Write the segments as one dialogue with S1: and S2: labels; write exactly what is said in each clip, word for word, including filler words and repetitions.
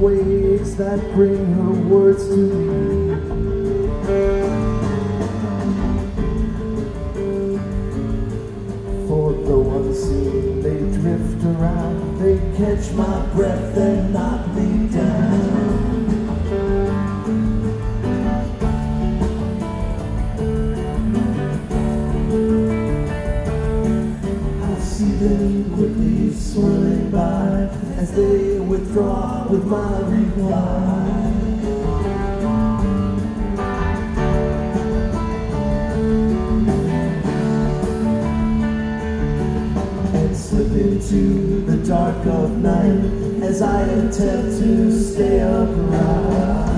S1: waves that bring her words to me. For though unseen they drift around, they catch my breath and knock me down. Them quickly swirling by as they withdraw with my reply. And slip into the dark of night as I attempt to stay upright.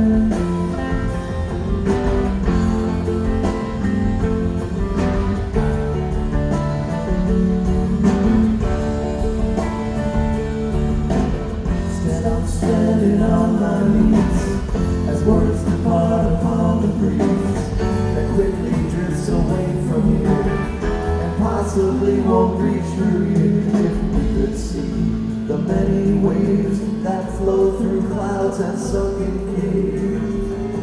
S1: Standing on my knees as words depart upon the breeze that quickly drifts away from here and possibly won't reach through here. If we could see the many waves that flow through clouds and sunken caves.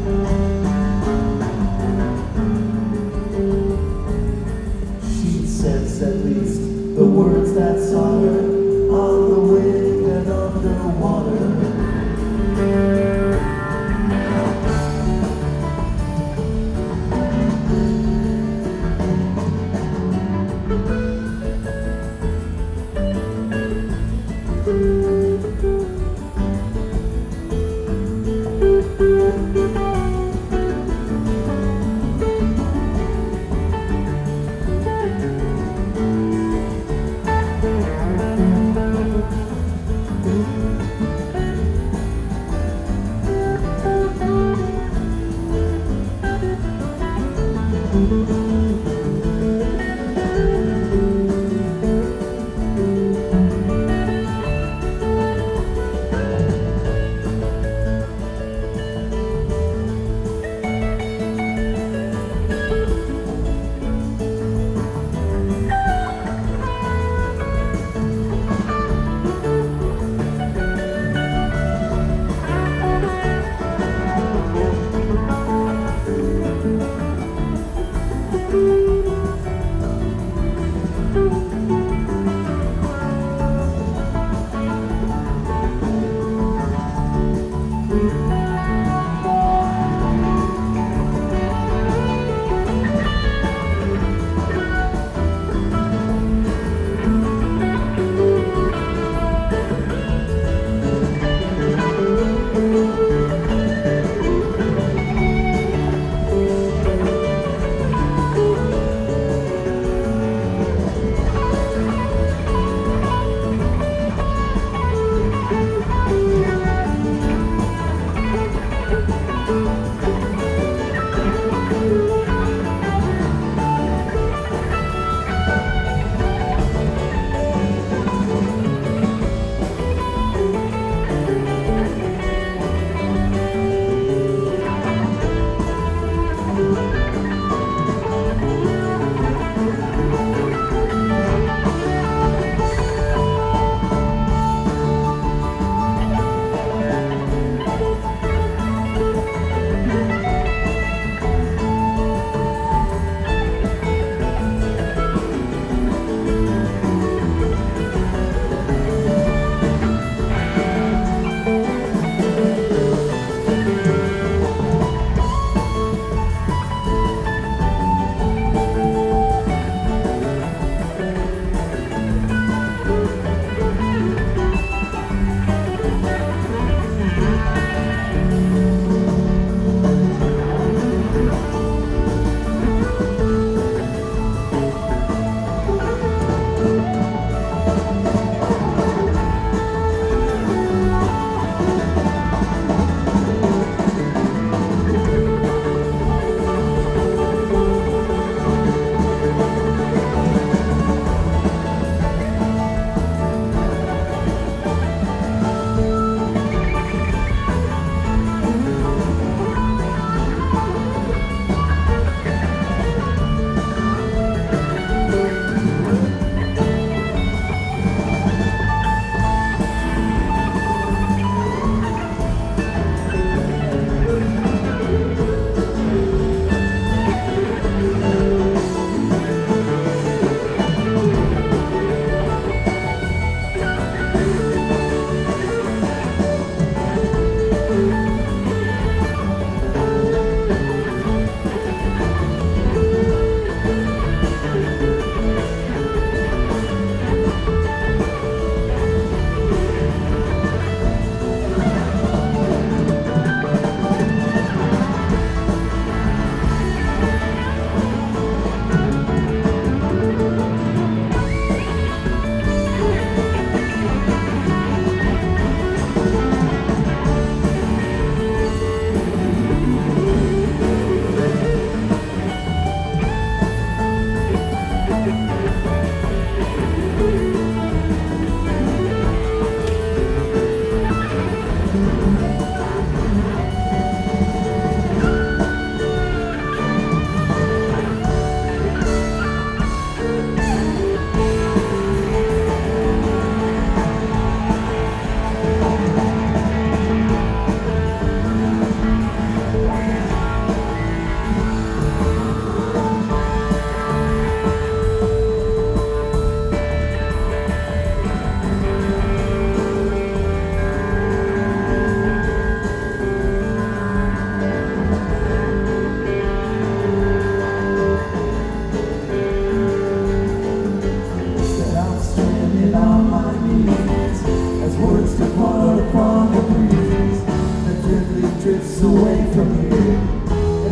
S1: She'd sense at least the words that saw her on the wind and underwater.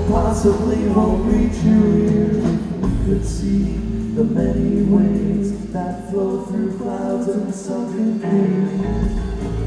S1: possibly won't reach you here. If we could see the many waves that flow through clouds and sunken clear.